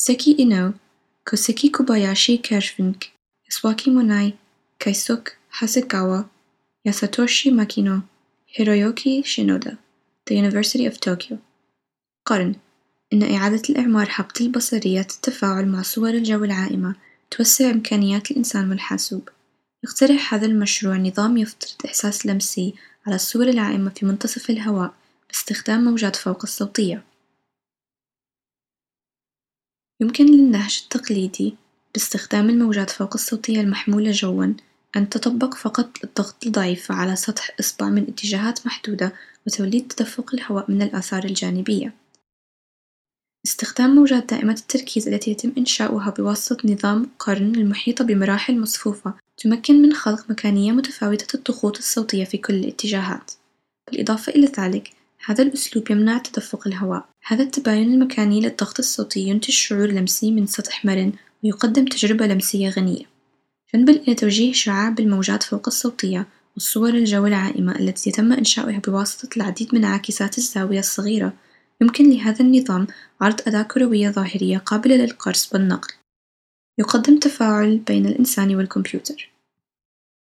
سيكي إينو، كوسيكي كوباياشي كيرشفينك، إسواكي موناي، كايسوك هاسيكاوا، ياساتوشي ماكينو، هيرويوكي شينودا. The University of Tokyo. قرن. إن إعادة الإعمار حبط البصرية التفاعل مع صور الجو العائمة توسع إمكانيات الإنسان والحاسوب. يقترح هذا المشروع نظام يفترض إحساس لمسي على الصور العائمة في منتصف الهواء باستخدام موجات فوق الصوتية. يمكن للنهج التقليدي باستخدام الموجات فوق الصوتية المحمولة جواً أن تطبق فقط الضغط الضعيفة على سطح إصبع من اتجاهات محدودة وتوليد تدفق الهواء من الآثار الجانبية. استخدام موجات دائمة التركيز التي يتم إنشاؤها بواسطة نظام قرن المحيطة بمراحل مصفوفة تمكن من خلق مكانية متفاوتة الضغوط الصوتية في كل الاتجاهات. بالإضافة إلى ذلك، هذا الأسلوب يمنع تدفق الهواء. هذا التباين المكاني للضغط الصوتي ينتج شعور لمسي من سطح مرن ويقدم تجربة لمسية غنية. جنبًا إلى توجيه شعاع بالموجات فوق الصوتية والصور الجو العائمة التي يتم إنشاؤها بواسطة العديد من عاكسات الزاوية الصغيرة، يمكن لهذا النظام عرض أداة كروية ظاهرية قابلة للقرص والنقل. يقدم تفاعل بين الإنسان والكمبيوتر.